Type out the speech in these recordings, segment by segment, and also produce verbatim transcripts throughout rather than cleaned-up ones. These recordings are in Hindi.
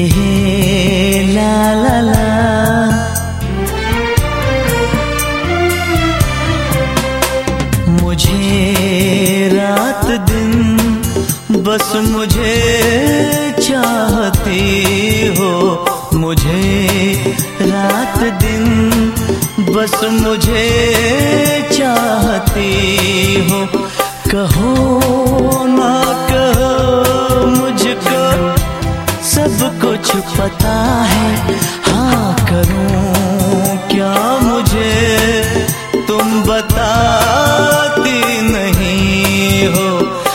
ला ला ला। मुझे रात दिन बस मुझे चाहती हो, मुझे रात दिन बस मुझे चाहती हो। कहो ना कहो मुझको सब कुछ पता है, हाँ करूं क्या मुझे तुम बताती नहीं हो।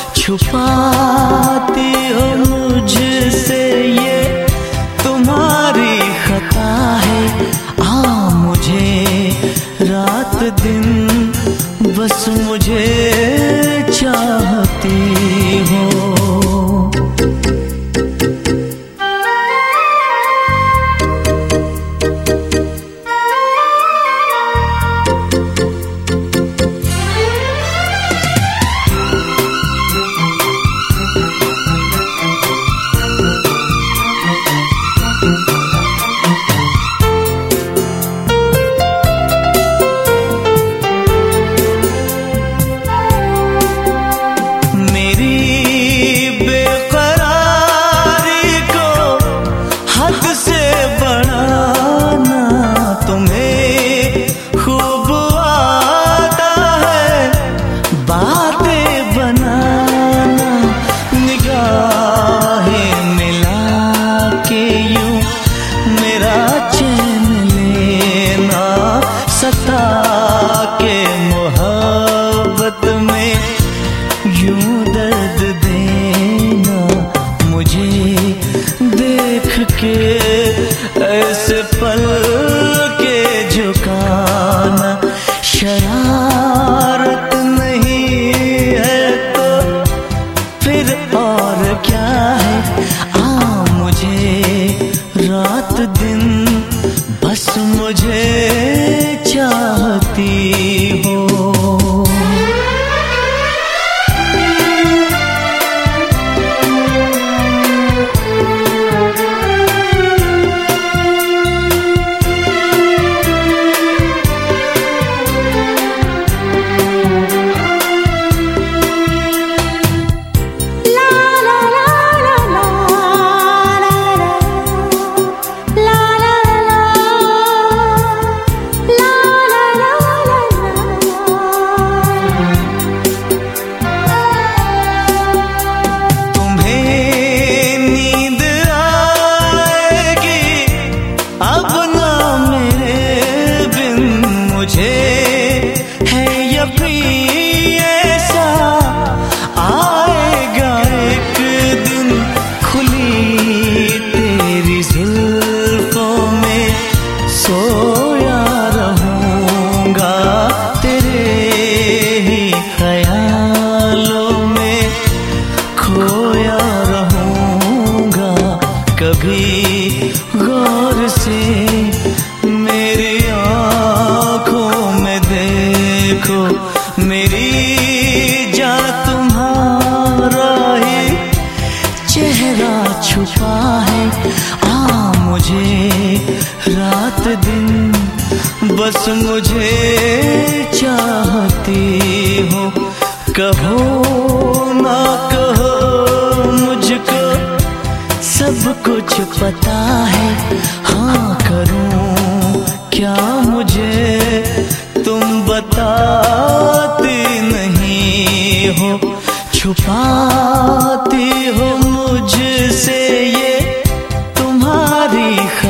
छुपाती हो मुझसे ये तुम्हारी खता है, हाँ मुझे रात दिन बस मुझे चाहती हो। के मोहब्बत में यूं दर्द देना, मुझे देख के ऐसे पल के झुकाना। शरारत नहीं है तो फिर और क्या है, आ मुझे रात दिन बस मुझे चाहती हो। सोया रहूंगा तेरे ही ख्यालों में, खोया रहूंगा। कभी गौर से मेरी आँखों में देखो, मेरी जान तुम्हारा ही चेहरा छुपा है। आ मुझे रात दिन बस मुझे चाहती हो। कहो ना कहो मुझको सब कुछ पता है, हाँ करूं क्या मुझे तुम बताती नहीं हो। छुपाती हो मुझसे ये तुम्हारी